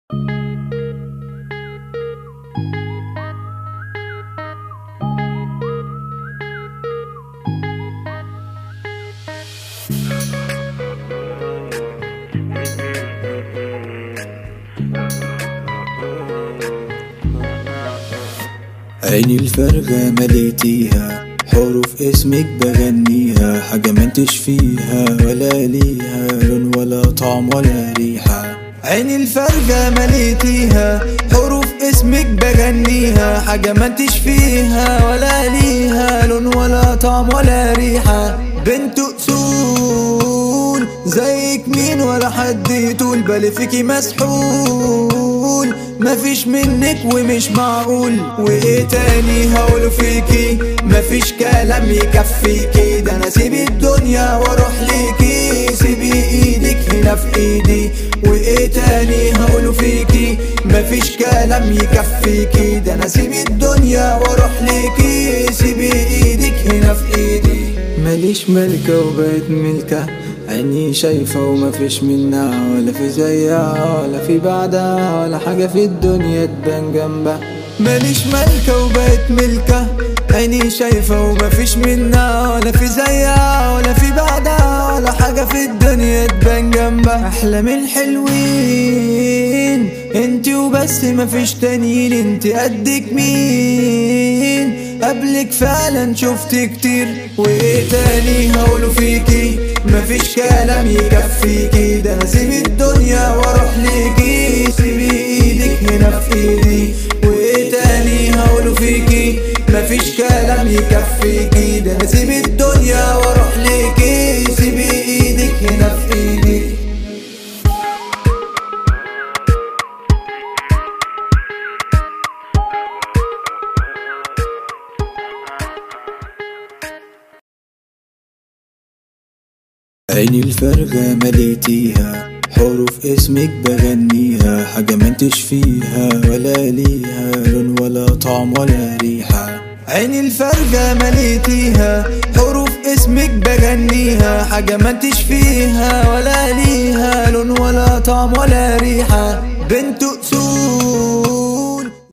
عيني الفارغة مليتيها، حروف اسمك بغنيها، حاجة منتش فيها ولا ليها لون ولا طعم ولا ريحة. عيني الفارغة مليتيها، حروف اسمك بغنيها، حاجة منتش فيها ولا ليها لون ولا طعم ولا ريحة. بنت أصول زيك مين ولا حد يطول، بالي فيكي مسحول، مفيش منك ومش معقول. وايه تاني هقوله فيكي، مفيش كلام يكفيكي، ده انا سيب الدنيا واروح ليكي، سيبي ايدك هنا في ايدي. وايه تاني هقوله فيكي، مفيش كلام يكفيكي، ده انا سيب الدنيا واروح ليكي، سيبي ايدك هنا في ايدي. ماليش ملكة وبقيت ملكة، عيني شايفة ومفيش منها ولا في زيها ولا في بعدها ولا حاجة في الدنيا تبان جنبها. ماليش ملكة وبقيت ملكة، عيني شايفة ومفيش منها ولا في زيها ولا في بعدها ولا حاجة في الدنيا تبان جنبها. أحلام الحلوين انتي وبس مفيش تانيين، انتي قدك مين قبلك فعلا شفت كتير. وايه تاني هقوله فيكي، مفيش كلام يكفيكي، ده انا سيب الدنيا واروح ليكي، سيبي ايدك هنا في ايدي. وايه تاني هقوله فيكي، مفيش كلام يكفيكي، ده انا سيب الدنيا واروح ليكي، سيبي ايدك هنا في ايدي. عيني الفارغة مليتيها، حروف اسمك بغنيها، حاجة منتش فيها ولا ليها لون ولا طعم ولا ريحة. عيني الفارغة مليتيها، حروف اسمك بغنيها، حاجة منتش فيها ولا ليها لون ولا طعم ولا ريحة. بنت أصول